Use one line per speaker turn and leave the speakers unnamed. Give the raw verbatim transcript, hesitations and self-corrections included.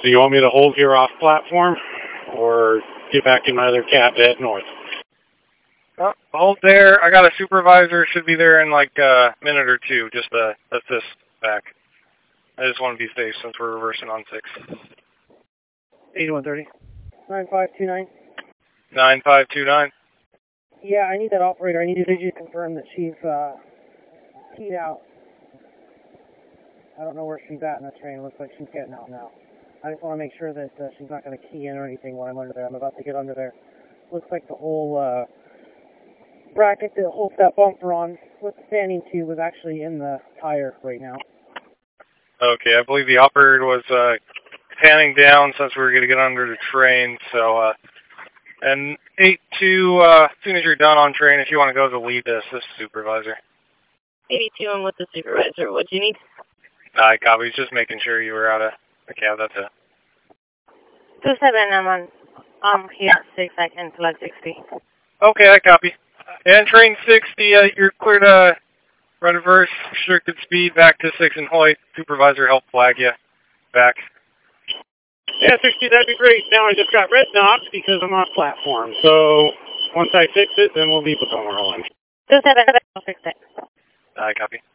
So you want me to hold here off platform or get back in my other cab to head north?
Oh, hold there. I got a supervisor. Should be there in like a minute or two. Just to assist back. I just want to be safe since we're reversing on six.
eighty-one thirty. nine five two nine.
nine five two nine.
Yeah, I need that operator. I need to just confirm that she's uh, keyed out. I don't know where she's at in the train. It looks like she's getting out now. I just want to make sure that uh, she's not going to key in or anything while I'm under there. I'm about to get under there. Looks like the whole uh, bracket that holds that bumper on with the fanning tube was actually in the tire right now.
Okay, I believe the operator was uh, panning down since we were going to get under the train. So, uh, and eight two, uh, as soon as you're done on train, if you want to go to the lead to assist supervisor.
eighty-two, I'm with the supervisor. What do you need?
I copy. Just making sure you were out of the cab. That's it.
two seven, I'm on. I'm here at six. I can flag sixty.
Okay, I copy. And train sixty, uh, you're clear to run reverse, restricted speed, back to six and Hoyt. Supervisor help flag you back.
Yeah, sixty, that'd be great. Now I just got red knocked because I'm off platform. So once I fix it, then we'll be rolling.
two seven, I'll fix it.
I copy.